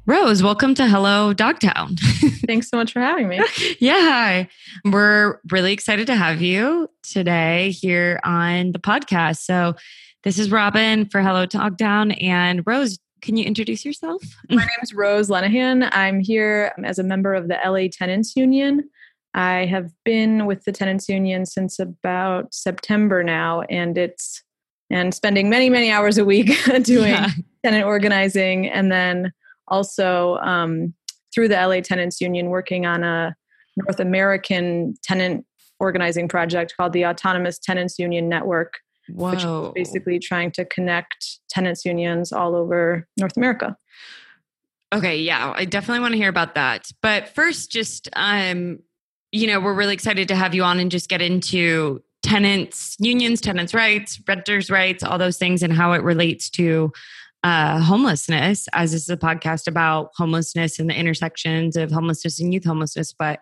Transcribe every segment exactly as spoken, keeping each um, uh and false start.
Rose, welcome to Hello Dogtown. Thanks so much for having me. Yeah, hi. We're really excited to have you today here on the podcast. So this is Robin for Hello Dogtown. And Rose, can you introduce yourself? My name is Rose Lenahan. I'm here as a member of the L A Tenants Union. I have been with the Tenants Union since about September now, and it's and spending many, many hours a week doing yeah. tenant organizing, and then also um, through the L A Tenants Union working on a North American tenant organizing project called the Autonomous Tenants Union Network, Whoa. which is basically trying to connect tenants unions all over North America. Okay, yeah, I definitely want to hear about that. But first, just, um, you know, we're really excited to have you on and just get into tenants, unions, tenants' rights, renters' rights, all those things and how it relates to uh, homelessness, as this is a podcast about homelessness and the intersections of homelessness and youth homelessness. But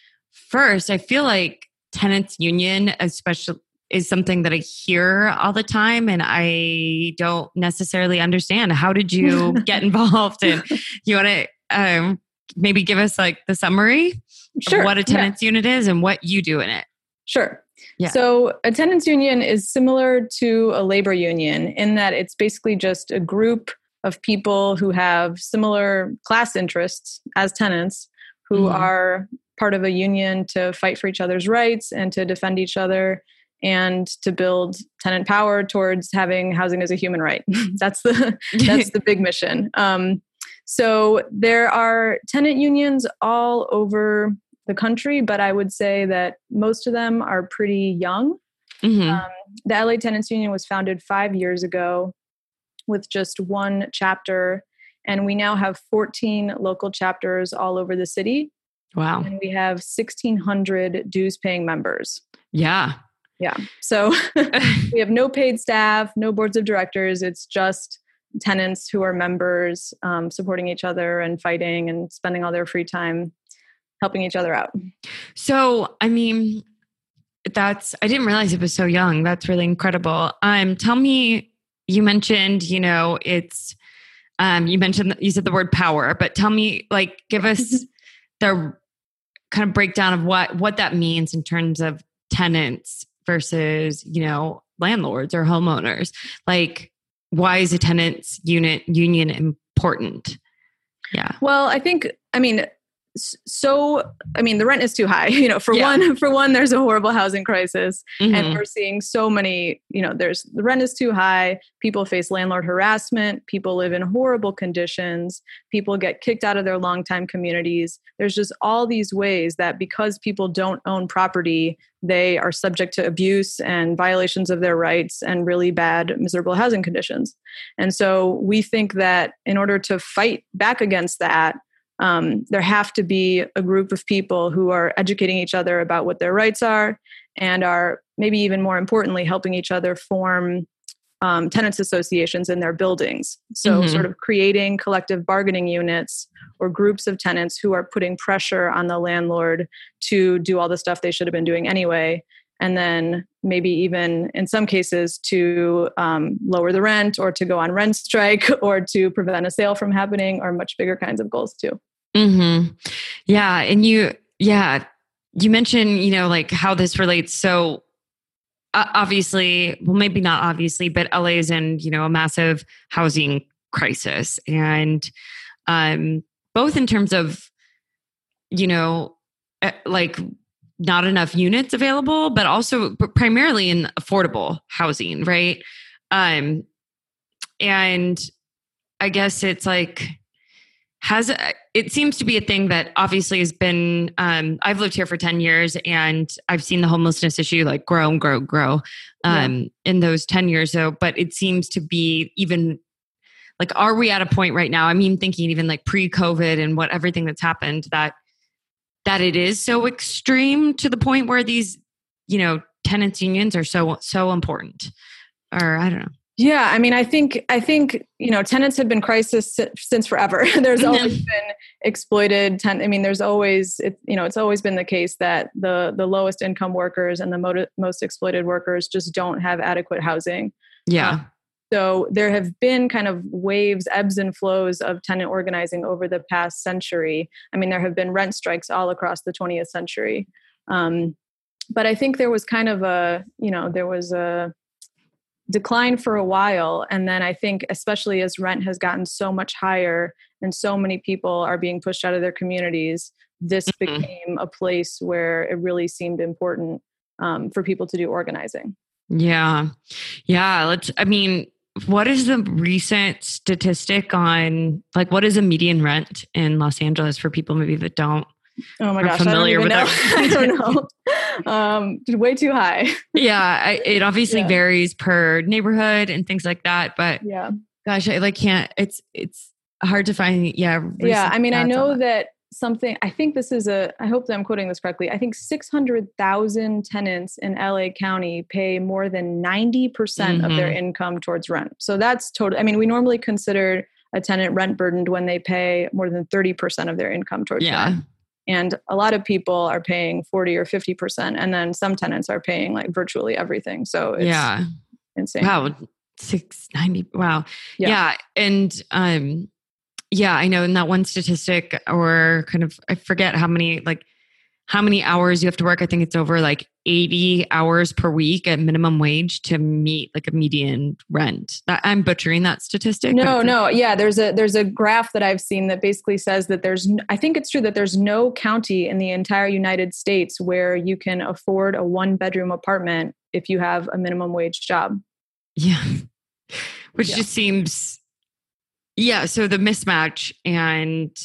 first, I feel like tenants' union, especially, is something that I hear all the time and I don't necessarily understand. How did you get involved? And you want to um, maybe give us like the summary sure. of what a tenants yeah. unit is and what you do in it? Sure. Yeah. So a tenants union is similar to a labor union in that it's basically just a group of people who have similar class interests as tenants who mm-hmm. are part of a union to fight for each other's rights and to defend each other and to build tenant power towards having housing as a human right. that's the that's the big mission. Um, so there are tenant unions all over the country, but I would say that most of them are pretty young. Mm-hmm. Um, the L A Tenants Union was founded five years ago with just one chapter, and we now have fourteen local chapters all over the city. Wow. And we have sixteen hundred dues-paying members. Yeah. Yeah. So we have no paid staff, no boards of directors. It's just tenants who are members, um, supporting each other and fighting and spending all their free time helping each other out. So, I mean, that's, I didn't realize it was so young. That's really incredible. Um, tell me, you mentioned, you know, it's, um, you mentioned, you said the word power, but tell me, like, give us the kind of breakdown of what, what that means in terms of tenants versus, you know, landlords or homeowners. Like, why is a tenants unit union important? Yeah. Well, I think, I mean, So, I mean, the rent is too high, you know, for yeah. one, for one, there's a horrible housing crisis mm-hmm. and we're seeing so many, you know, there's the rent is too high. People face landlord harassment. People live in horrible conditions. People get kicked out of their longtime communities. There's just all these ways that because people don't own property, they are subject to abuse and violations of their rights and really bad, miserable housing conditions. And so we think that in order to fight back against that, Um, there have to be a group of people who are educating each other about what their rights are and are maybe even more importantly helping each other form um, tenants associations in their buildings. So mm-hmm. sort of creating collective bargaining units or groups of tenants who are putting pressure on the landlord to do all the stuff they should have been doing anyway. And then maybe even in some cases to um, lower the rent or to go on rent strike or to prevent a sale from happening or much bigger kinds of goals too. Mm-hmm. Yeah. And you, yeah, you mentioned, you know, like how this relates. So uh, obviously, well, maybe not obviously, but L A is in, you know, a massive housing crisis. And um, both in terms of, you know, like, not enough units available, but also primarily in affordable housing, right? Um, and I guess it's like, has, it seems to be a thing that obviously has been, um, I've lived here for ten years and I've seen the homelessness issue like grow and grow, grow um, yeah. in those ten years. So, but it seems to be even like, are we at a point right now? I mean, thinking even like pre-COVID and what everything that's happened that that it is so extreme to the point where these, you know, tenants unions are so, so important, or I don't know. Yeah. I mean, I think, I think, you know, tenants have been crisis since forever. There's always been exploited ten. I mean, there's always, it, you know, it's always been the case that the, the lowest income workers and the mo- most exploited workers just don't have adequate housing. Yeah. Um, So there have been kind of waves, ebbs and flows of tenant organizing over the past century. I mean, there have been rent strikes all across the twentieth century. Um, but I think there was kind of a, you know, there was a decline for a while. And then I think, especially as rent has gotten so much higher and so many people are being pushed out of their communities, this mm-hmm. became a place where it really seemed important um, for people to do organizing. Yeah. Yeah. Let's, I mean, what is the recent statistic on, like, what is a median rent in Los Angeles for people maybe that don't? Oh my gosh, familiar I don't even with know. I don't know. Um, way too high. Yeah, I, it obviously yeah. varies per neighborhood and things like that. But yeah, gosh, I like can't. It's it's hard to find. Yeah, yeah. I mean, I know that. that something. I think this is a. I hope that I'm quoting this correctly. I think six hundred thousand tenants in L A County pay more than ninety percent mm-hmm. of their income towards rent. So that's total. I mean, we normally consider a tenant rent burdened when they pay more than thirty percent of their income towards yeah. rent. And a lot of people are paying forty or fifty percent. And then some tenants are paying like virtually everything. So it's yeah. insane. Wow. six ninety. Wow. Yeah. yeah. And, um, yeah, I know in that one statistic or kind of, I forget how many, like how many hours you have to work. I think it's over like eighty hours per week at minimum wage to meet like a median rent. That, I'm butchering that statistic. No, no. Yeah. There's a, there's a graph that I've seen that basically says that there's, I think it's true that there's no county in the entire United States where you can afford a one bedroom apartment if you have a minimum wage job. Yeah. Which yeah. just seems, yeah. So the mismatch and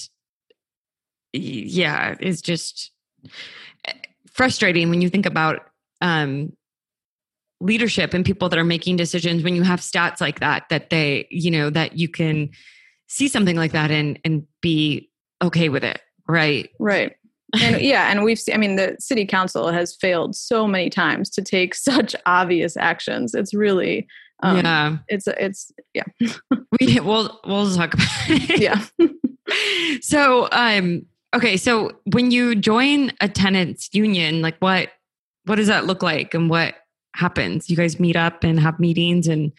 yeah, is just frustrating when you think about um, leadership and people that are making decisions. When you have stats like that, that they, you know, that you can see something like that and and be okay with it, right? Right. And yeah, and we've seen, I mean, the city council has failed so many times to take such obvious actions. It's really, um, yeah, it's it's yeah. we we'll we'll talk about it. Yeah. So, um. Okay, so when you join a tenants union, like what what does that look like and what happens? You guys meet up and have meetings and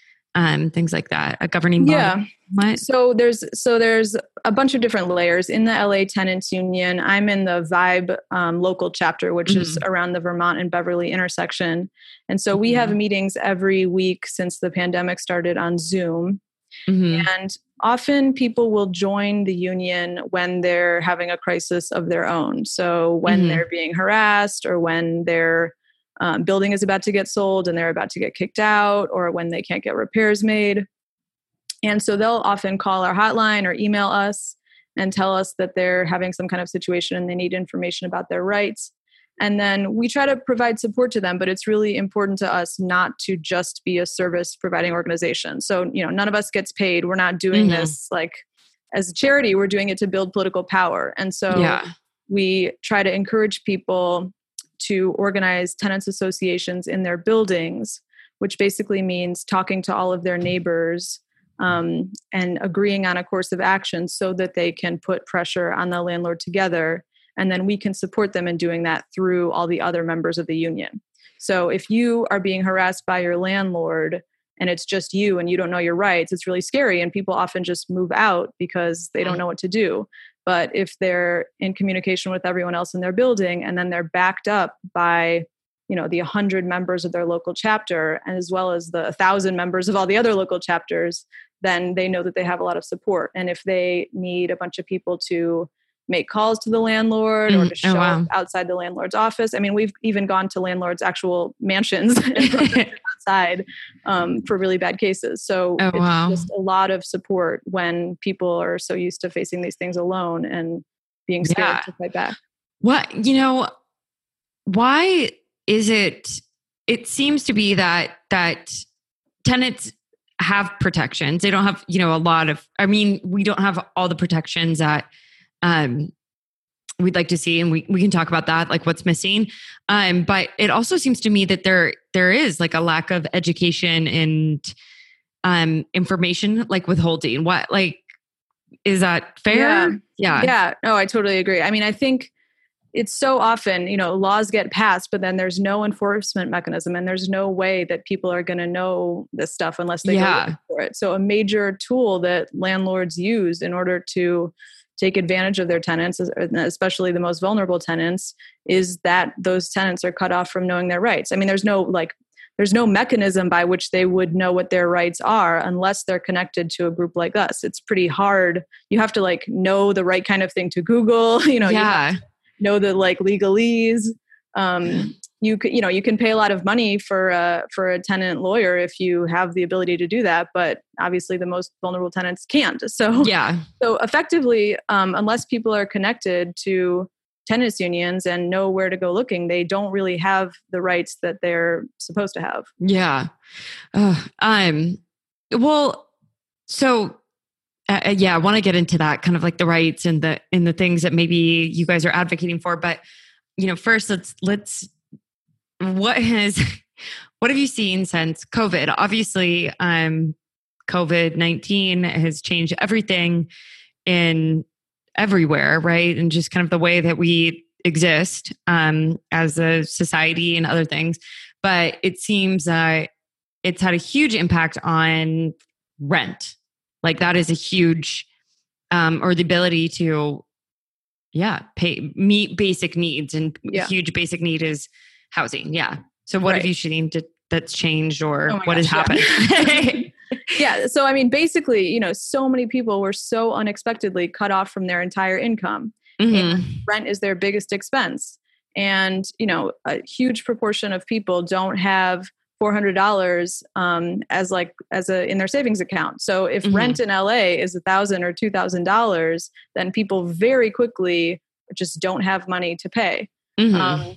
um, things like that. A governing body. Yeah. What? So there's so there's a bunch of different layers in the L A Tenants Union. I'm in the Vibe um, local chapter, which mm-hmm. is around the Vermont and Beverly intersection, and so we mm-hmm. have meetings every week since the pandemic started on Zoom. Mm-hmm. And often people will join the union when they're having a crisis of their own. So when mm-hmm. they're being harassed or when their um, building is about to get sold and they're about to get kicked out or when they can't get repairs made. And so they'll often call our hotline or email us and tell us that they're having some kind of situation and they need information about their rights. And then we try to provide support to them, but it's really important to us not to just be a service providing organization. So, you know, none of us gets paid. We're not doing mm-hmm. this like as a charity. We're doing it to build political power. And so yeah. we try to encourage people to organize tenants associations in their buildings, which basically means talking to all of their neighbors um, and agreeing on a course of action so that they can put pressure on the landlord together. And then we can support them in doing that through all the other members of the union. So if you are being harassed by your landlord and it's just you and you don't know your rights, it's really scary. And people often just move out because they don't know what to do. But if they're in communication with everyone else in their building and then they're backed up by, you know, the one hundred members of their local chapter, and as well as the one thousand members of all the other local chapters, then they know that they have a lot of support. And if they need a bunch of people to make calls to the landlord or to show oh, wow. up outside the landlord's office. I mean, we've even gone to landlords' actual mansions and outside um, for really bad cases. So oh, it's wow. just a lot of support when people are so used to facing these things alone and being scared yeah. to fight back. What, you know, why is it, it seems to be that, that tenants have protections. They don't have, you know, a lot of, I mean, we don't have all the protections that um, we'd like to see. And we, we can talk about that, like what's missing. Um, but it also seems to me that there, there is like a lack of education and, um, information, like withholding. What, like, is that fair? Yeah. Yeah. Yeah. No, I totally agree. I mean, I think it's so often, you know, laws get passed, but then there's no enforcement mechanism and there's no way that people are going to know this stuff unless they yeah. go for it. So a major tool that landlords use in order to take advantage of their tenants, especially the most vulnerable tenants, is that those tenants are cut off from knowing their rights. I mean, there's no like, there's no mechanism by which they would know what their rights are unless they're connected to a group like us. It's pretty hard. You have to like know the right kind of thing to Google, you know, yeah. you know the like legalese. Um, you can, you know, you can pay a lot of money for a, for a tenant lawyer if you have the ability to do that, but obviously the most vulnerable tenants can't. So, yeah. So effectively, um, unless people are connected to tenants unions and know where to go looking, they don't really have the rights that they're supposed to have. Yeah. Uh, um, well, so uh, yeah, I want to get into that kind of like the rights and the, and the things that maybe you guys are advocating for, but you know, first let's, let's, what has, what have you seen since COVID? Obviously, um, COVID nineteen has changed everything in everywhere, right? And just kind of the way that we exist um, as a society and other things. But it seems uh, it's had a huge impact on rent. Like that is a huge, um, or the ability to, yeah, pay, meet basic needs. And yeah. a huge basic need is housing. Yeah. So what right. have you seen to, that's changed or oh what gosh, has happened? Yeah. yeah. So, I mean, basically, you know, so many people were so unexpectedly cut off from their entire income. Mm-hmm. And rent is their biggest expense. And, you know, a huge proportion of people don't have four hundred dollars um, as like, as a, in their savings account. So if mm-hmm. rent in L A is a thousand or two thousand dollars, then people very quickly just don't have money to pay. Mm-hmm. Um,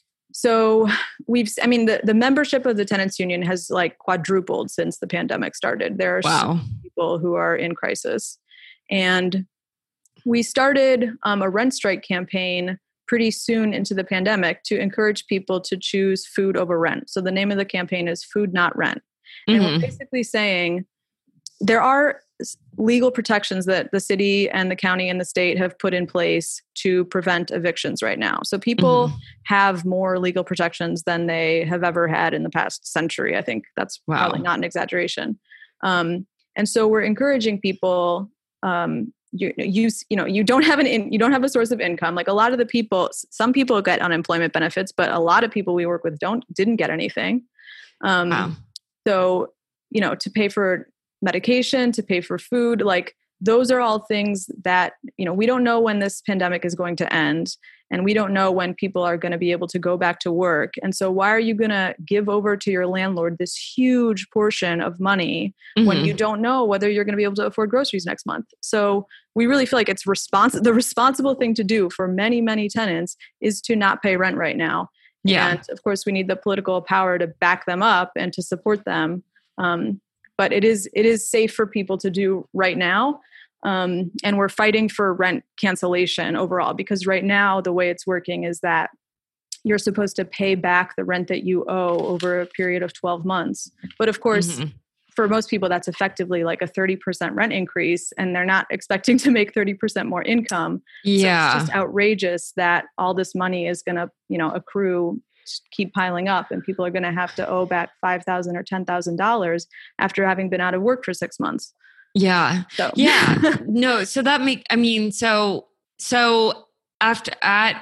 so we've, I mean, the, the membership of the tenants union has like quadrupled since the pandemic started. There are wow. so many people who are in crisis. And we started um, a rent strike campaign pretty soon into the pandemic to encourage people to choose food over rent. So the name of the campaign is Food Not Rent. And mm-hmm. we're basically saying there are legal protections that the city and the county and the state have put in place to prevent evictions right now. So people mm-hmm. have more legal protections than they have ever had in the past century. I think that's wow. probably not an exaggeration. Um, and so we're encouraging people, um, you, you, you know, you don't have an, in, you don't have a source of income. Like a lot of the people, some people get unemployment benefits, but a lot of people we work with don't, didn't get anything. Um, wow. So, you know, to pay for medication, to pay for food, like those are all things that, you know, we don't know when this pandemic is going to end, and we don't know when people are going to be able to go back to work. And so why are you going to give over to your landlord this huge portion of money mm-hmm. when you don't know whether you're going to be able to afford groceries next month? So we really feel like it's respons- the responsible thing to do for many, many tenants is to not pay rent right now. Yeah. And of course we need the political power to back them up and to support them. Um, But it is it is safe for people to do right now. Um, and we're fighting for rent cancellation overall, because right now the way it's working is that you're supposed to pay back the rent that you owe over a period of twelve months. But of course, mm-hmm. for most people, that's effectively like a thirty percent rent increase, and they're not expecting to make thirty percent more income. Yeah. So it's just outrageous that all this money is going to, you know, accrue, keep piling up, and people are going to have to owe back five thousand dollars or ten thousand dollars after having been out of work for six months. Yeah. So. Yeah. No. So that make, I mean, so, so after, at,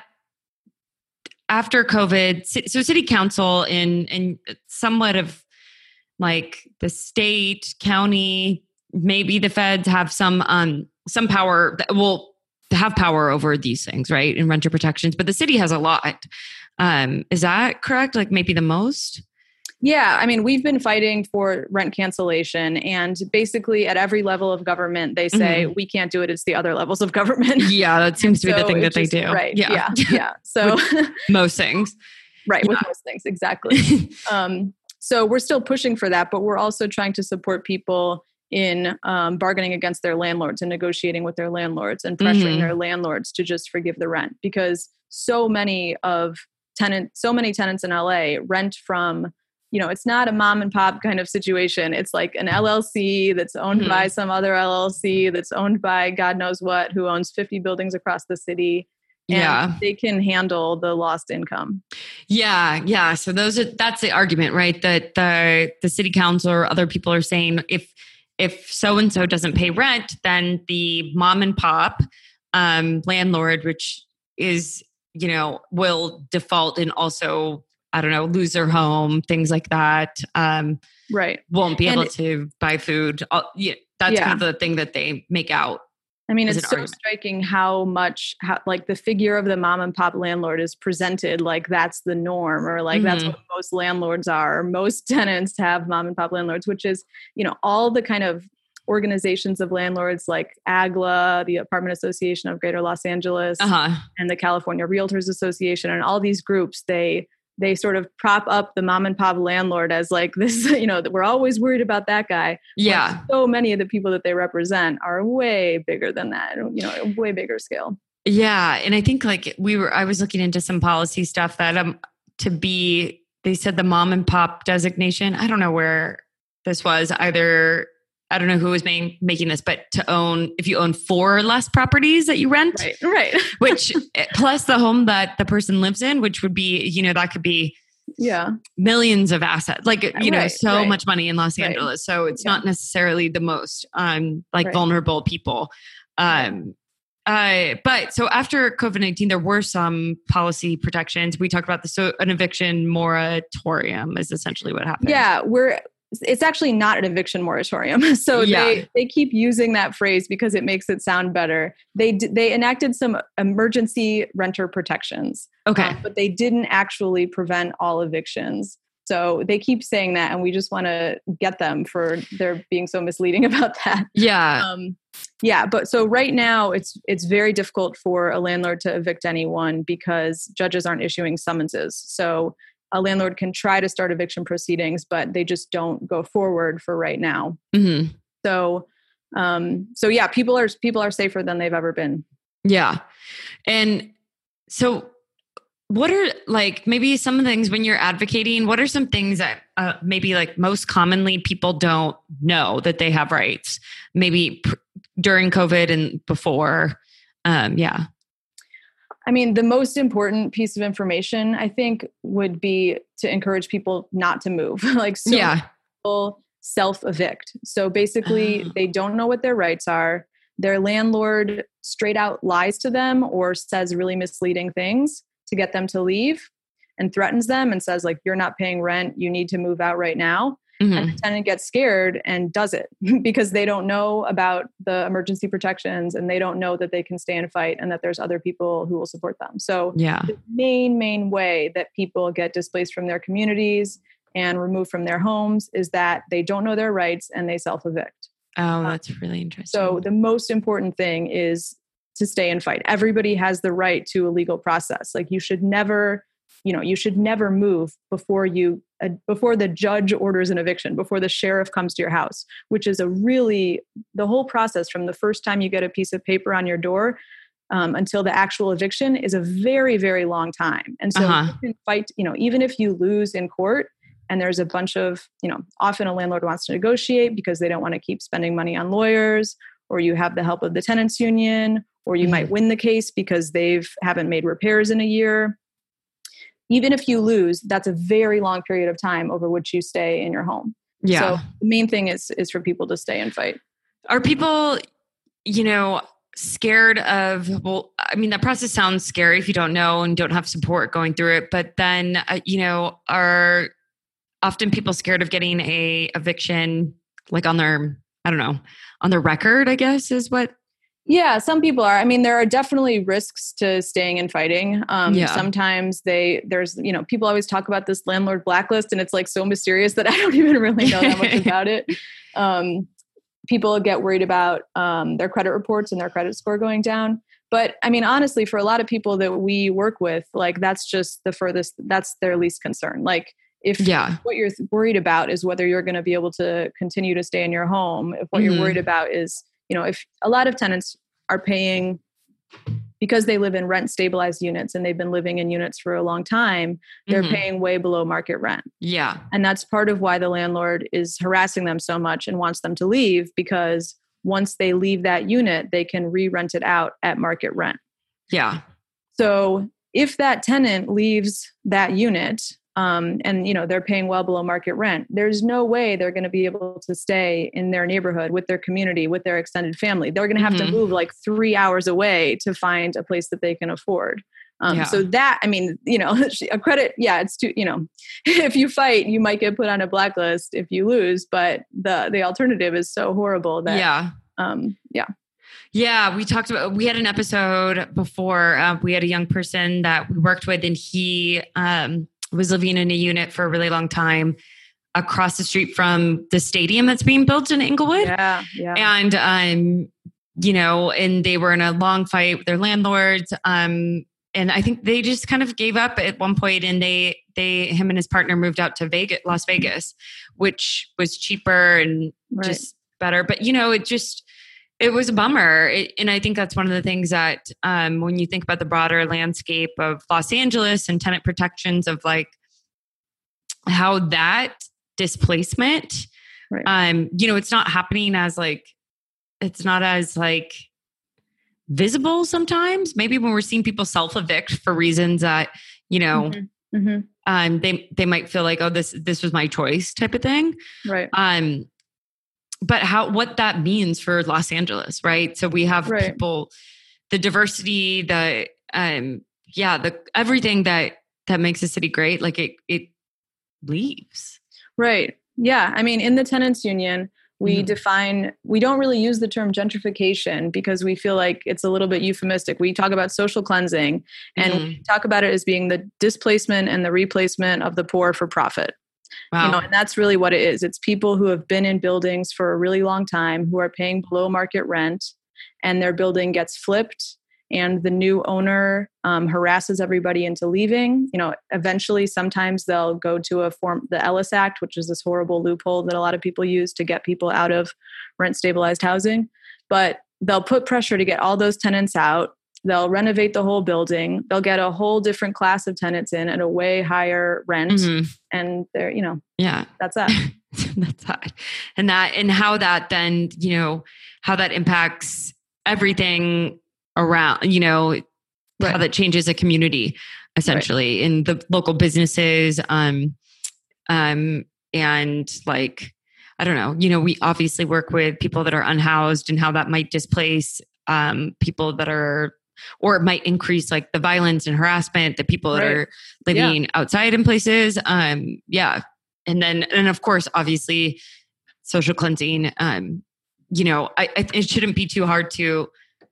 after COVID, so city council in, in somewhat of like the state, county, maybe the feds have some, um, some power that will have power over these things, right? And renter protections, but the city has a lot. Um, is that correct? Like maybe the most? Yeah. I mean, we've been fighting for rent cancellation, and basically at every level of government, they say, mm-hmm. we can't do it. It's the other levels of government. Yeah. That seems to be so the thing that just, they do. Right. Yeah. Yeah. yeah. So most things. Right. Yeah. With most things. Exactly. um, so we're still pushing for that, but we're also trying to support people in um, bargaining against their landlords and negotiating with their landlords and pressuring mm-hmm. their landlords to just forgive the rent, because so many of tenant, so many tenants in L A rent from, you know, it's not a mom and pop kind of situation. It's like an L L C that's owned mm-hmm. by some other L L C that's owned by God knows what, who owns fifty buildings across the city. and yeah. they can handle the lost income. Yeah. Yeah. So those are, that's the argument, right? That the, the city council or other people are saying if, if so-and-so doesn't pay rent, then the mom and pop um, landlord, which is, you know, will default and also, I don't know, lose their home, things like that. Um, right. Won't be and able to buy food. Uh, yeah, that's yeah. kind of the thing that they make out. I mean, it's so argument. striking how much, how, like the figure of the mom and pop landlord is presented like that's the norm, or like mm-hmm. that's what most landlords are. Or most tenants have mom and pop landlords, which is, you know, all the kind of organizations of landlords like A G L A, the Apartment Association of Greater Los Angeles, uh-huh. and the California Realtors Association, and all these groups, they they sort of prop up the mom and pop landlord as like this, you know, that we're always worried about that guy. Yeah. But so many of the people that they represent are way bigger than that, you know, a way bigger scale. Yeah. And I think like we were, I was looking into some policy stuff that um to be, they said the mom and pop designation, I don't know where this was either. I don't know who was main, making this, but to own, if you own four or less properties that you rent, right, right. which plus the home that the person lives in, which would be, you know, that could be yeah, millions of assets, like, you know, right, so right. much money in Los right. Angeles. So it's yeah. not necessarily the most, um, like right. vulnerable people. Um, right. uh, but so after COVID nineteen, there were some policy protections. We talked about the, so an eviction moratorium is essentially what happened. Yeah. We're, It's actually not an eviction moratorium. So yeah. they, they keep using that phrase because it makes it sound better. They they enacted some emergency renter protections. Okay. Um, but they didn't actually prevent all evictions. So they keep saying that, and we just want to get them for their being so misleading about that. Yeah. Um, yeah. But so right now it's it's very difficult for a landlord to evict anyone because judges aren't issuing summonses. So a landlord can try to start eviction proceedings, but they just don't go forward for right now. Mm-hmm. So, um, so yeah, people are people are safer than they've ever been. Yeah, and so what are like maybe some of the things when you're advocating? What are some things that uh, maybe like most commonly people don't know that they have rights? Maybe pr- during COVID and before. Um, yeah. I mean, the most important piece of information, I think, would be to encourage people not to move. like, so yeah. people self-evict. So basically, oh. they don't know what their rights are. Their landlord straight out lies to them or says really misleading things to get them to leave and threatens them and says, like, you're not paying rent. You need to move out right now. Mm-hmm. And the tenant gets scared and does it because they don't know about the emergency protections and they don't know that they can stay and fight and that there's other people who will support them. So yeah. the main, main way that people get displaced from their communities and removed from their homes is that they don't know their rights and they self-evict. Oh, that's really interesting. So the most important thing is to stay and fight. Everybody has the right to a legal process. Like you should never, you know, you should never move before you, uh, before the judge orders an eviction, before the sheriff comes to your house, which is a really, the whole process from the first time you get a piece of paper on your door um, until the actual eviction is a very, very long time. And so uh-huh. you can fight, you know, even if you lose in court, and there's a bunch of, you know, often a landlord wants to negotiate because they don't want to keep spending money on lawyers, or you have the help of the tenants union, or you mm-hmm. might win the case because they've haven't made repairs in a year. Even if you lose, that's a very long period of time over which you stay in your home. Yeah. So the main thing is, is for people to stay and fight. Are people, you know, scared of, well, I mean, that process sounds scary if you don't know and don't have support going through it, but then, uh, you know, are often people scared of getting a eviction, like on their, I don't know, on their record, I guess is what. Yeah, some people are. I mean, there are definitely risks to staying and fighting. Um, yeah. Sometimes they, there's, you know, people always talk about this landlord blacklist and it's like so mysterious that I don't even really know that much about it. Um, people get worried about um, their credit reports and their credit score going down. But I mean, honestly, for a lot of people that we work with, like that's just the furthest, that's their least concern. Like, If yeah. what you're worried about is whether you're going to be able to continue to stay in your home, if what mm-hmm. you're worried about is, you know, if a lot of tenants are paying because they live in rent stabilized units and they've been living in units for a long time, they're mm-hmm. paying way below market rent. Yeah. And that's part of why the landlord is harassing them so much and wants them to leave, because once they leave that unit, they can re-rent it out at market rent. Yeah. So if that tenant leaves that unit, um, and you know they're paying well below market rent, there's no way they're going to be able to stay in their neighborhood with their community, with their extended family. They're going to have mm-hmm. to move like three hours away to find a place that they can afford. Um, yeah. So that, I mean, you know, a credit, yeah, it's too, you know, if you fight, you might get put on a blacklist if you lose, but the the alternative is so horrible that, yeah, um, yeah. Yeah, we talked about, we had an episode before, uh, we had a young person that we worked with, and he um, was living in a unit for a really long time across the street from the stadium that's being built in Inglewood. Yeah, yeah. And, um, you know, and they were in a long fight with their landlords. Um, and I think they just kind of gave up at one point, and they, they, him and his partner moved out to Vegas, Las Vegas, which was cheaper and right. just better. But, you know, it just, it was a bummer. It, and I think that's one of the things that um, when you think about the broader landscape of Los Angeles and tenant protections, of like how that displacement, right. um, you know, it's not happening as like, it's not as like visible sometimes. Maybe when we're seeing people self-evict for reasons that, you know, mm-hmm. Mm-hmm. um, they, they might feel like, oh, this, this was my choice type of thing. Right. Um, but how, what that means for Los Angeles, right? So we have right. people, the diversity, the, um, yeah, the, everything that, that makes a city great, like it, it leaves. Right. Yeah. I mean, in the tenants union, we mm-hmm. define, we don't really use the term gentrification because we feel like it's a little bit euphemistic. We talk about social cleansing, and mm-hmm. we talk about it as being the displacement and the replacement of the poor for profit. Wow. You know, and that's really what it is. It's people who have been in buildings for a really long time, who are paying below market rent, and their building gets flipped, and the new owner um, harasses everybody into leaving. You know, eventually, sometimes they'll go to a form, the Ellis Act, which is this horrible loophole that a lot of people use to get people out of rent stabilized housing. But they'll put pressure to get all those tenants out. They'll renovate the whole building. They'll get a whole different class of tenants in at a way higher rent. Mm-hmm. And they're, you know, yeah, that's that. That's that. And that, and how that then, you know, how that impacts everything around, you know, right. how that changes a community essentially right. in the local businesses. Um, um, and like, I don't know, you know, we obviously work with people that are unhoused, and how that might displace um, people that are, or it might increase like the violence and harassment, the people that right. are living yeah. outside in places. Um, yeah. And then, and of course, obviously social cleansing, um, you know, I, I, it shouldn't be too hard to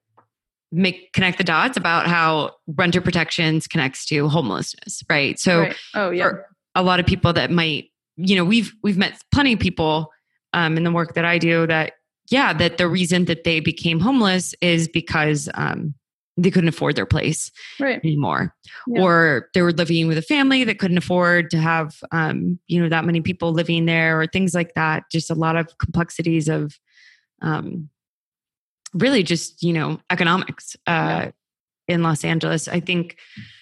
make, connect the dots about how renter protections connects to homelessness. Right. So right. Oh yeah. For a lot of people that might, you know, we've, we've met plenty of people um, in the work that I do that, yeah, that the reason that they became homeless is because, um, they couldn't afford their place right. anymore, yeah. or they were living with a family that couldn't afford to have, um, you know, that many people living there, or things like that. Just a lot of complexities of, um, really just, you know, economics, uh, yeah. in Los Angeles. I think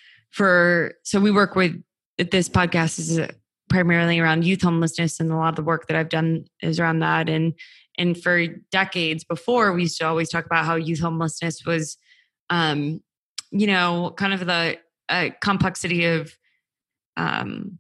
for, so we work with, this podcast is primarily around youth homelessness, and a lot of the work that I've done is around that. And, and for decades before, we used to always talk about how youth homelessness was, Um, you know, kind of the uh, complexity of, um,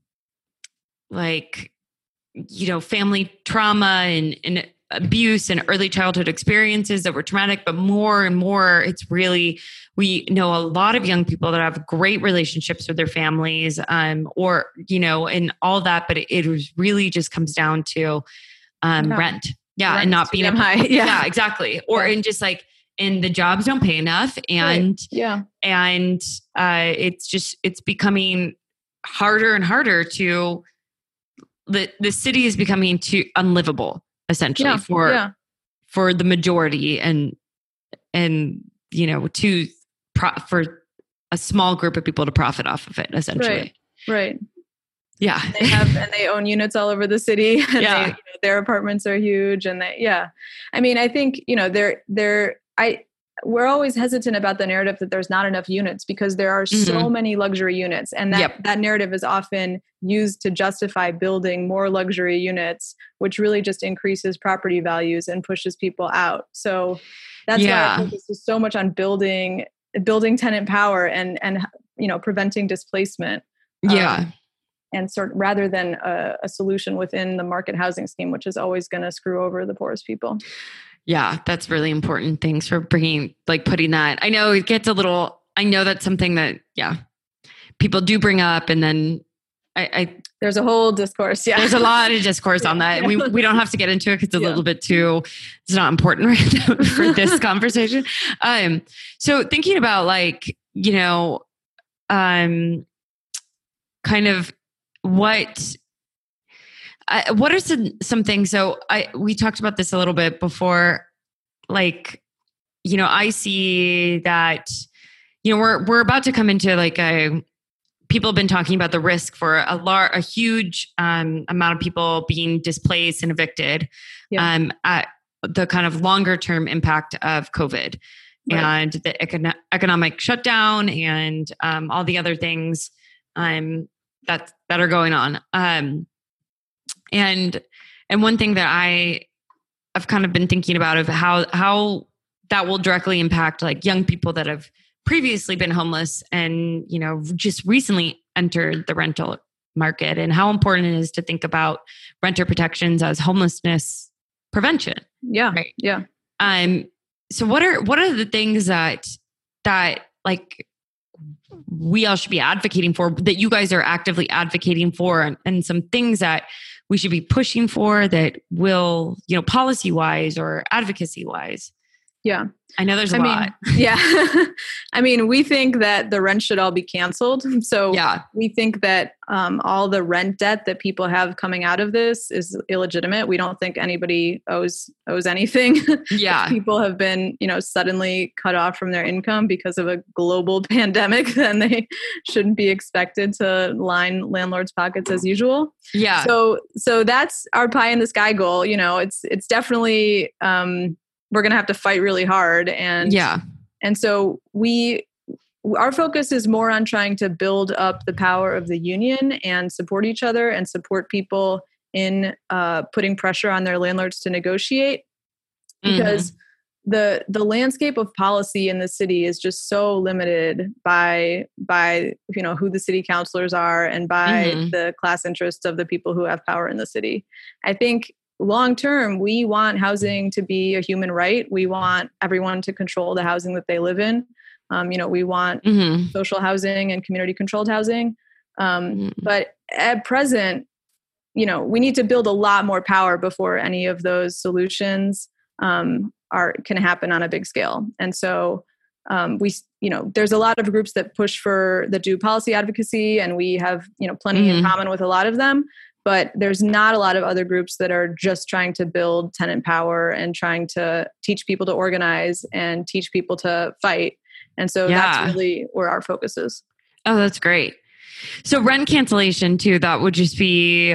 like, you know, family trauma and, and abuse and early childhood experiences that were traumatic, but more and more, it's really, we know a lot of young people that have great relationships with their families, um, or, you know, and all that, but it, it was really just comes down to, um, yeah. rent. Yeah. Rent and not being able, high. Yeah. yeah, exactly. Or yeah. in just like, and the jobs don't pay enough, and right. yeah, and uh, it's just it's becoming harder and harder to the the city is becoming too unlivable essentially yeah. for yeah. for the majority, and and you know to pro- for a small group of people to profit off of it essentially. Right. Right. Yeah. They have, and they own units all over the city. And yeah. they, you know, their apartments are huge, and they, yeah. I mean, I think, you know, they're, they're, I, we're always hesitant about the narrative that there's not enough units, because there are mm-hmm. so many luxury units, and that, yep. that narrative is often used to justify building more luxury units, which really just increases property values and pushes people out. So that's yeah. why I focus so much on building building tenant power and, and, you know, preventing displacement. Yeah. Um, and sort rather than a, a solution within the market housing scheme, which is always going to screw over the poorest people. Yeah, that's really important. Thanks for bringing, like putting that. I know it gets a little, I know that's something that, yeah, people do bring up, and then I, I there's a whole discourse. Yeah. There's a lot of discourse yeah. on that. We we don't have to get into it because it's a yeah. little bit too, it's not important right now for this conversation. Um, so thinking about like, you know, um, kind of what, I, what are some, some things? So I, we talked about this a little bit before, like, you know, I see that, you know, we're, we're about to come into like a, people have been talking about the risk for a lar- a huge um, amount of people being displaced and evicted, yeah. um, at the kind of longer term impact of COVID right. and the econ- economic shutdown and um, all the other things um, that that are going on. Um, and and one thing that I I've kind of been thinking about of how how that will directly impact like young people that have previously been homeless and, you know, just recently entered the rental market, and how important it is to think about renter protections as homelessness prevention. Yeah. Right. Yeah. Um, so what are, what are the things that, that like we all should be advocating for, that you guys are actively advocating for, and, and some things that we should be pushing for that will, you know, policy wise or advocacy wise? Yeah. I know there's a I lot. Mean, yeah. I mean, we think that the rent should all be canceled. So yeah. we think that um, all the rent debt that people have coming out of this is illegitimate. We don't think anybody owes owes anything. Yeah. People have been, you know, suddenly cut off from their income because of a global pandemic, then they shouldn't be expected to line landlords' pockets as usual. Yeah. So so that's our pie in the sky goal. You know, it's it's definitely um, we're going to have to fight really hard. And, yeah. and so we, our focus is more on trying to build up the power of the union and support each other and support people in uh, putting pressure on their landlords to negotiate, because mm-hmm. the, the landscape of policy in the city is just so limited by, by, you know, who the city councilors are and by mm-hmm. the class interests of the people who have power in the city. I think long term, we want housing to be a human right. We want everyone to control the housing that they live in. Um, you know, we want mm-hmm. social housing and community controlled housing. Um, mm-hmm. But at present, you know, we need to build a lot more power before any of those solutions um, are can happen on a big scale. And so um, we, you know, there's a lot of groups that push for the do policy advocacy, and we have, you know, plenty mm-hmm. in common with a lot of them. But there's not a lot of other groups that are just trying to build tenant power and trying to teach people to organize and teach people to fight. And so yeah. that's really where our focus is. Oh, that's great. So rent cancellation too, that would just be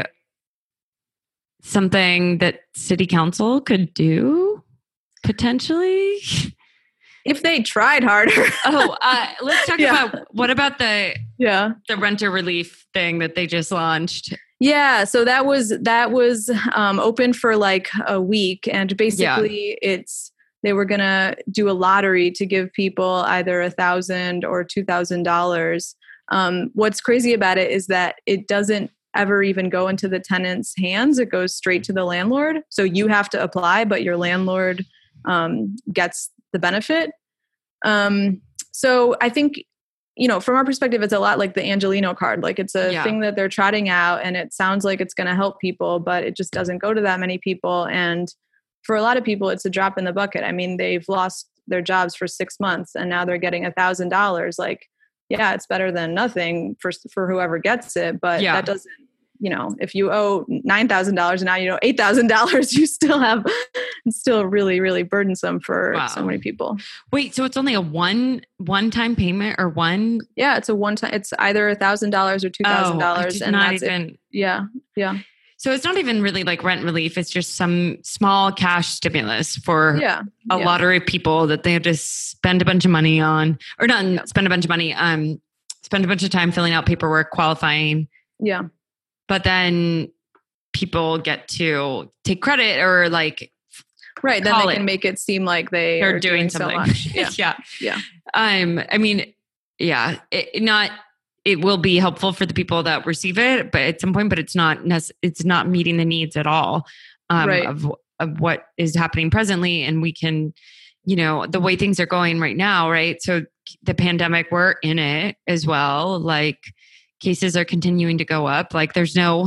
something that city council could do potentially? If they tried harder. oh, uh, let's talk yeah. about, what about the, yeah. the renter relief thing that they just launched? Yeah, so that was that was um, open for like a week, and basically yeah. it's they were gonna do a lottery to give people either a thousand or two thousand dollars. Um, what's crazy about it is that it doesn't ever even go into the tenant's hands; it goes straight to the landlord. So you have to apply, but your landlord um, gets the benefit. Um, so I think, you know, from our perspective, it's a lot like the Angelino card. Like it's a yeah. thing that they're trotting out, and it sounds like it's going to help people, but it just doesn't go to that many people. And for a lot of people, it's a drop in the bucket. I mean, they've lost their jobs for six months and now they're getting a thousand dollars. Like, yeah, it's better than nothing for, for whoever gets it. But yeah. that doesn't, you know, if you owe nine thousand dollars and now you know eight thousand dollars, you still have, it's still really, really burdensome for wow. so many people. Wait, so it's only a one, one time payment or one? Yeah, it's a one time, it's either a thousand dollars or two thousand dollars. Oh, and that's even, it. Yeah. Yeah. So it's not even really like rent relief. It's just some small cash stimulus for yeah. a yeah. lottery of people that they have to spend a bunch of money on, or not yeah. spend a bunch of money, um, spend a bunch of time filling out paperwork, qualifying. Yeah. But then people get to take credit or like, right. Then they it. can make it seem like they They're are doing, doing something. so much. Yeah. yeah. Yeah. Um, I mean, yeah, it, not, it will be helpful for the people that receive it, but at some point, but it's not, nece- it's not meeting the needs at all, um, Right. of, of what is happening presently. And we can, you know, the way things are going right now, right? So the pandemic, we're in it as well. Like cases are continuing to go up. Like there's no,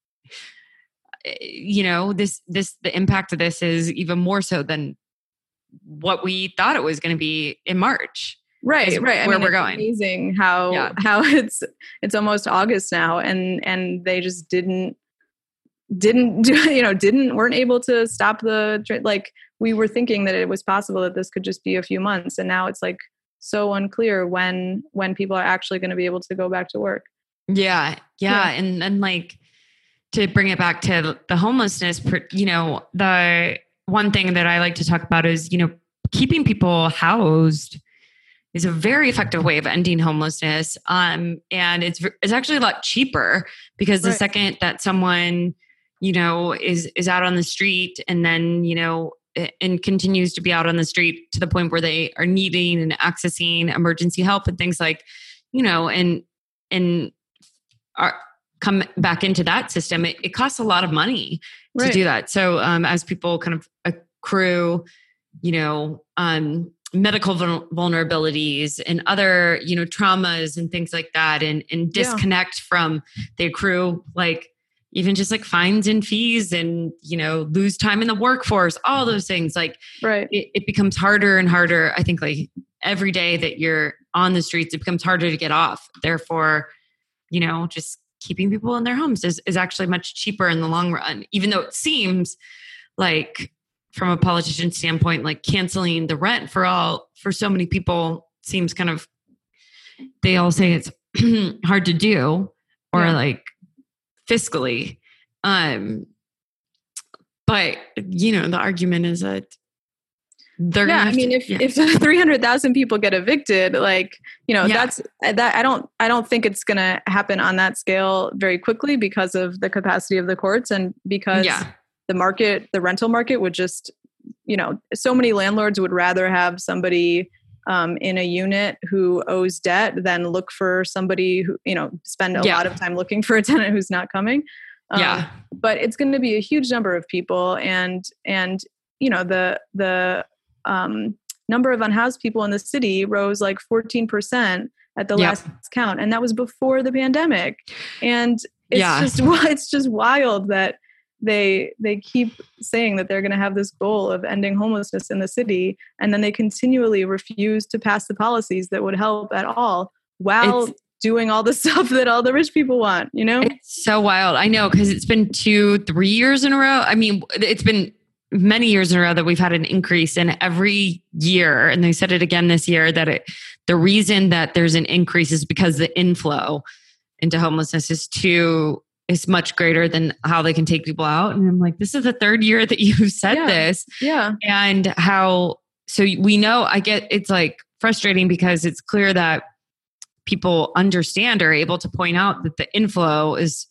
you know, this, this, the impact of this is even more so than what we thought it was going to be in March. Right, right. I where mean, we're it's going. Amazing how Yeah. how it's it's almost August now, and and they just didn't didn't do, you know didn't weren't able to stop the like we were thinking that it was possible that this could just be a few months, and now it's like so unclear when when people are actually going to be able to go back to work. Yeah, yeah, Yeah. and and like to bring it back to the homelessness, you know, the one thing that I like to talk about is, you know, keeping people housed is a very effective way of ending homelessness. Um, and it's it's actually a lot cheaper because the Right. second that someone, you know, is is out on the street and then, you know, and continues to be out on the street to the point where they are needing and accessing emergency help and things like, you know, and and are come back into that system, it, it costs a lot of money to Right. do that. So um, as people kind of accrue, you know, um, medical vul- vulnerabilities and other, you know, traumas and things like that, and, and disconnect yeah. from, they accrue like even just like fines and fees and, you know, lose time in the workforce, all those things. Like right. it, it becomes harder and harder. I think like every day that you're on the streets, it becomes harder to get off. Therefore, you know, just keeping people in their homes is, is actually much cheaper in the long run, even though it seems like from a politician standpoint, like canceling the rent for all, for so many people seems kind of, they all say it's hard to do or yeah. like fiscally. Um, but you know, the argument is that they're yeah, I mean, to, if, yeah. if three hundred thousand people get evicted, like, you know, yeah. that's that. I don't, I don't think it's going to happen on that scale very quickly because of the capacity of the courts and because yeah. the market, the rental market would just, you know, so many landlords would rather have somebody um, in a unit who owes debt than look for somebody who, you know, spend a yeah. lot of time looking for a tenant who's not coming. Um, yeah. But it's going to be a huge number of people. And, and, you know, the, the, um, number of unhoused people in the city rose like fourteen percent at the yep. last count. And that was before the pandemic. And it's yeah. just, it's just wild that they, they keep saying that they're going to have this goal of ending homelessness in the city. And then they continually refuse to pass the policies that would help at all while it's, doing all the stuff that all the rich people want, you know? It's so wild. I know. Cause it's been two, three years in a row. I mean, it's been many years in a row that we've had an increase in every year. And they said it again this year that it, the reason that there's an increase is because the inflow into homelessness is too, is much greater than how they can take people out. And I'm like, this is the third year that you've said yeah. this. Yeah. And how, so we know, I get, it's like frustrating because it's clear that people understand or are able to point out that the inflow is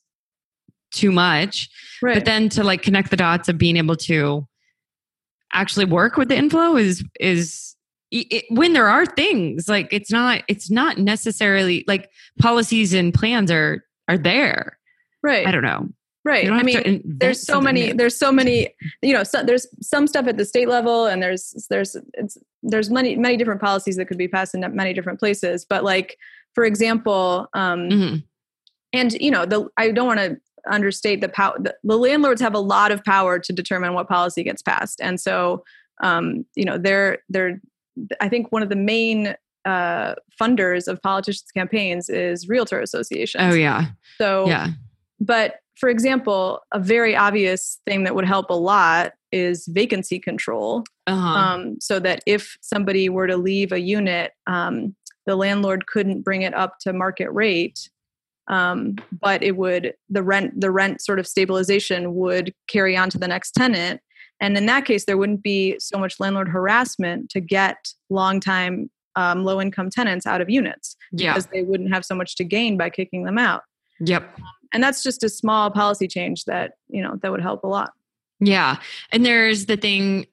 too much, right. but then to like connect the dots of being able to actually work with the inflow is, is it, when there are things like, it's not, it's not necessarily like policies and plans are, are there. Right. I don't know. Right. I mean, there's so many, new. there's so many, you know, so there's some stuff at the state level and there's, there's, it's, there's many, many different policies that could be passed in many different places. But like, for example, um, mm-hmm. and you know, the, I don't want to understate the power, the, the landlords have a lot of power to determine what policy gets passed. And so, um, you know, they're, they're, I think one of the main uh, funders of politicians' campaigns is realtor associations. Oh yeah. So, yeah. But for example, a very obvious thing that would help a lot is vacancy control. Uh-huh. Um, so that if somebody were to leave a unit, um, the landlord couldn't bring it up to market rate. Um, but it would, the rent, the rent sort of stabilization would carry on to the next tenant. And in that case, there wouldn't be so much landlord harassment to get long-time um, low-income tenants out of units yeah. because they wouldn't have so much to gain by kicking them out. Yep. And that's just a small policy change that, you know, that would help a lot. Yeah. And there's the thing,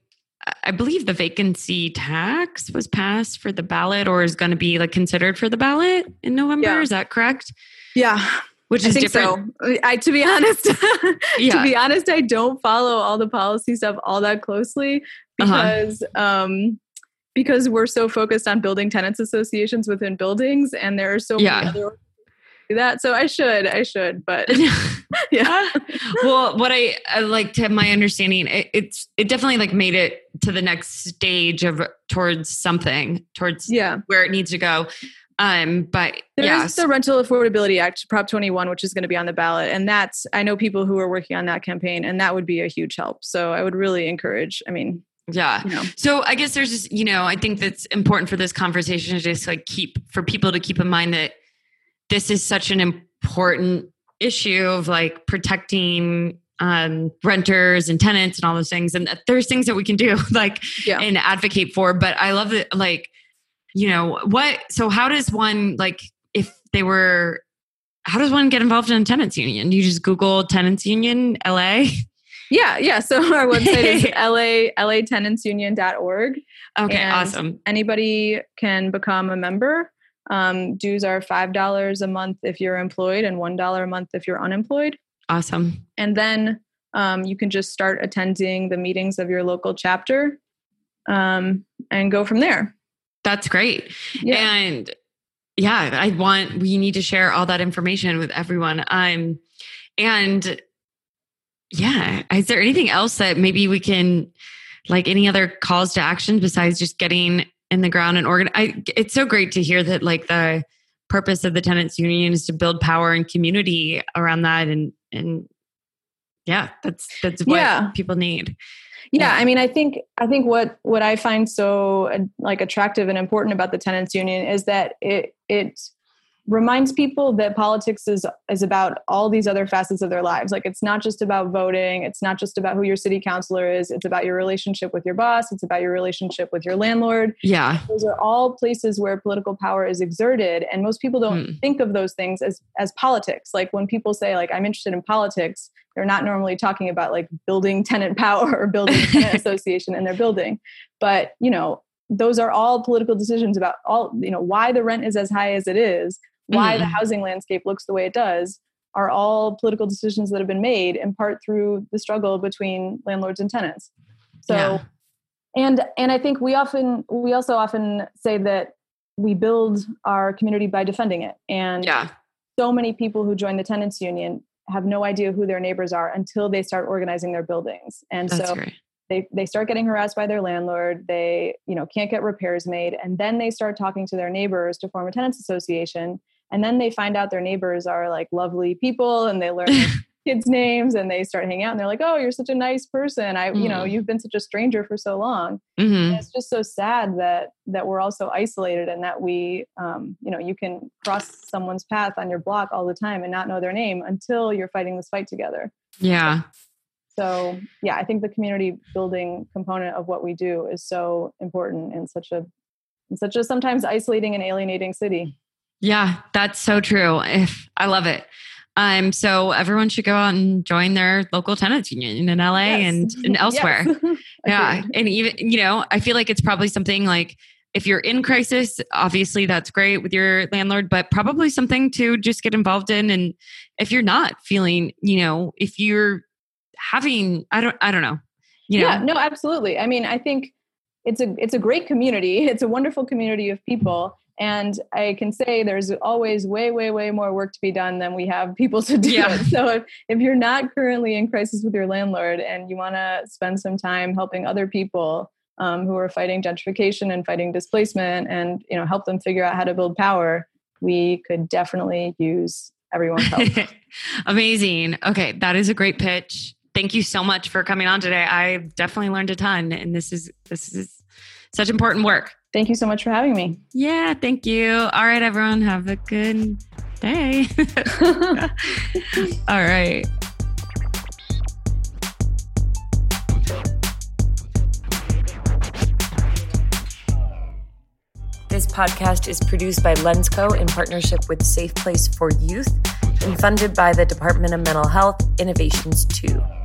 I believe the vacancy tax was passed for the ballot or is going to be like considered for the ballot in November. Yeah. Is that correct? Yeah. Which is I think different. So. I, to be honest, yeah. to be honest, I don't follow all the policy stuff all that closely because, uh-huh. um, because we're so focused on building tenants associations within buildings and there are so yeah. many other do that. So I should, I should, but yeah. Well, what I, I like to my understanding, it, it's, it definitely like made it to the next stage of towards something towards yeah. where it needs to go. Um, but there's yeah. the Rental Affordability Act, Prop twenty-one, which is going to be on the ballot. And that's, I know people who are working on that campaign and that would be a huge help. So I would really encourage, I mean, yeah. You know. So I guess there's just, you know, I think that's important for this conversation to just like keep, for people to keep in mind that this is such an important issue of like protecting um, renters and tenants and all those things. And there's things that we can do like yeah. and advocate for, but I love it. Like, you know, what, so how does one, like if they were, how does one get involved in a tenants union? You just Google tenants union, L A. Yeah. Yeah. So our website is L A, L A tenants union dot org. Okay. Awesome. Anybody can become a member. Um, dues are five dollars a month if you're employed and one dollar a month if you're unemployed. Awesome. And then um, you can just start attending the meetings of your local chapter um, and go from there. That's great. Yeah. And yeah, I want, we need to share all that information with everyone. Um, and yeah, is there anything else that maybe we can, like any other calls to action besides just getting in the ground and organ? I, it's so great to hear that like the purpose of the tenants union is to build power and community around that. And, and yeah, that's, that's what yeah. people need. Yeah. I mean, I think, I think what, what I find so uh, like attractive and important about the tenants union is that it, it reminds people that politics is, is about all these other facets of their lives. Like, it's not just about voting. It's not just about who your city councilor is. It's about your relationship with your boss. It's about your relationship with your landlord. Yeah. Those are all places where political power is exerted. And most people don't hmm. think of those things as, as politics. Like when people say like, I'm interested in politics, they're not normally talking about like building tenant power or building a tenant association in their building. But, you know, those are all political decisions about all, you know, why the rent is as high as it is, why mm. the housing landscape looks the way it does, are all political decisions that have been made in part through the struggle between landlords and tenants. So, yeah. and, and I think we often, we also often say that we build our community by defending it. And yeah. so many people who join the tenants union have no idea who their neighbors are until they start organizing their buildings. And That's so great. they, they start getting harassed by their landlord. They, you know, can't get repairs made. And then they start talking to their neighbors to form a tenants association. And then they find out their neighbors are like lovely people and they learn their kids' names and they start hanging out and they're like, oh, you're such a nice person. I, mm. you know, you've been such a stranger for so long. Mm-hmm. And it's just so sad that, that we're all so isolated and that we, um, you know, you can cross someone's path on your block all the time and not know their name until you're fighting this fight together. Yeah. So yeah, I think the community building component of what we do is so important in such a, in such a sometimes isolating and alienating city. Yeah, that's so true. If I love it. Um, so everyone should go out and join their local tenants union in L A yes. and, and elsewhere. Yes. Yeah. And even, you know, I feel like it's probably something like if you're in crisis, obviously that's great with your landlord, but probably something to just get involved in. And if you're not feeling, you know, if you're having, I don't, I don't know, you know. Yeah, no, absolutely. I mean, I think it's a, it's a great community. It's a wonderful community of people. And I can say there's always way, way, way more work to be done than we have people to do yeah. it. So if, if you're not currently in crisis with your landlord and you want to spend some time helping other people um, who are fighting gentrification and fighting displacement and, you know, help them figure out how to build power, we could definitely use everyone's help. Amazing. Okay. That is a great pitch. Thank you so much for coming on today. I've definitely learned a ton and this is, this is such important work. Thank you so much for having me. Yeah, thank you. All right, everyone. Have a good day. All right. This podcast is produced by Lensco in partnership with Safe Place for Youth and funded by the Department of Mental Health Innovations two.